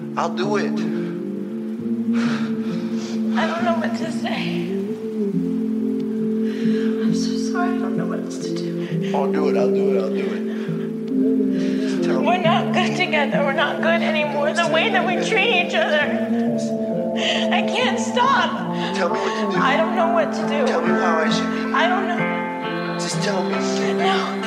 I'll do it. I don't know what to say. I'm so sorry. I don't know what else to do. I'll do it. Just tell me. We're not good together. We're not good anymore. The way that we treat each other. I can't stop. Tell me what to do. I don't know what to do. Tell me how I should be. I don't know. Just tell me. No.